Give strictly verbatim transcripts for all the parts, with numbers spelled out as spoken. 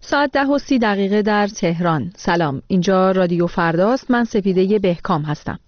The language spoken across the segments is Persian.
ساعت ده و سی دقیقه در تهران. سلام، اینجا رادیو فرداست. من سپیده بهکام هستم.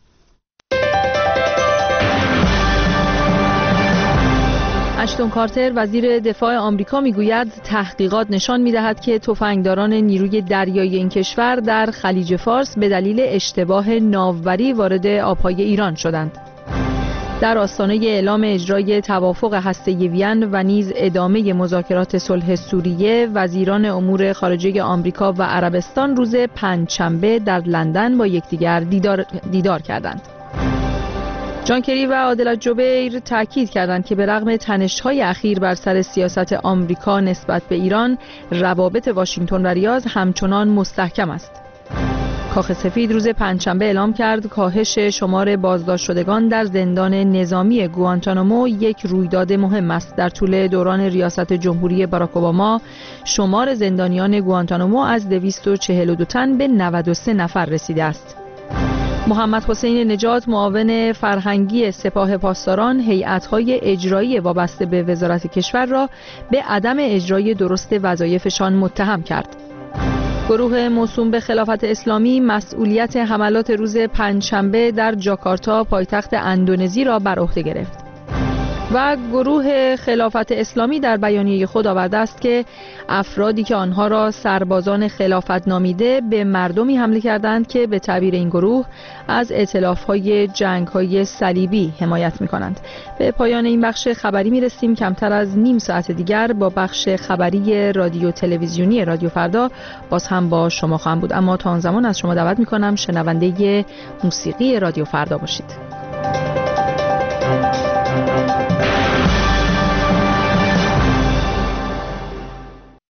اشتون کارتر وزیر دفاع آمریکا میگوید تحقیقات نشان میدهد که تفنگداران نیروی دریایی این کشور در خلیج فارس به دلیل اشتباه ناوبری وارد آبهای ایران شدند. در آستانه اعلام اجرای توافق هسته‌ای وین و نیز ادامه مذاکرات صلح سوریه، وزیران امور خارجه آمریکا و عربستان روز پنجشنبه در لندن با یکدیگر دیدار, دیدار کردند. جان کری و عادل جبیر تاکید کردند که به رغم تنش‌های اخیر بر سر سیاست آمریکا نسبت به ایران، روابط واشنگتن و ریاض همچنان مستحکم است. کاخ سفید روز پنجشنبه اعلام کرد کاهش شمار بازداشت شدگان در زندان نظامی گوانتانامو یک رویداد مهم است. در طول دوران ریاست جمهوری باراک اوباما شمار زندانیان گوانتانامو از دویست و چهل و دو تن به نود و سه نفر رسیده است. محمد حسین نجات معاون فرهنگی سپاه پاسداران هیئت‌های اجرایی وابسته به وزارت کشور را به عدم اجرای درست وظایفشان متهم کرد. گروه موسوم به خلافت اسلامی مسئولیت حملات روز پنجشنبه در جاکارتا پایتخت اندونزی را بر عهده گرفت. و گروه خلافت اسلامی در بیانیه خود آورده است که افرادی که آنها را سربازان خلافت نامیده به مردمی حمله کردند که به تعبیر این گروه از ائتلاف‌های جنگ‌های صلیبی حمایت می‌کنند. به پایان این بخش خبری می‌رسیم. کمتر از نیم ساعت دیگر با بخش خبری رادیو تلویزیونی رادیو فردا باز هم با شما خواهم بود، اما تا آن زمان از شما دعوت می‌کنم شنونده موسیقی رادیو فردا باشید.